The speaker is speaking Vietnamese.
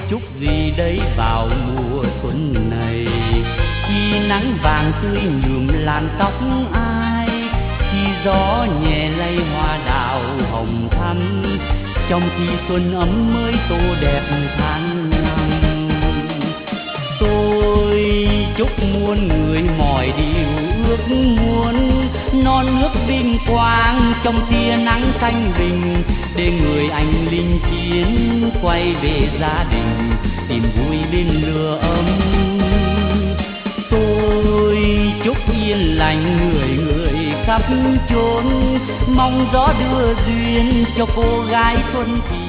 chúc gì đây vào mùa xuân này. Khi nắng vàng tươi nhuộm làn tóc ai, khi gió nhẹ lay hoa đào hồng thắm, trong khi xuân ấm mới tô đẹp tháng năm. Tôi chúc muôn người mọi điều ước muốn, non nước vinh quang trong tia nắng thanh bình, để người anh linh chiến quay về gia đình tìm vui bên lửa ấm. Tôi chúc yên lành người người khắp chốn, mong gió đưa duyên cho cô gái Xuân Thì.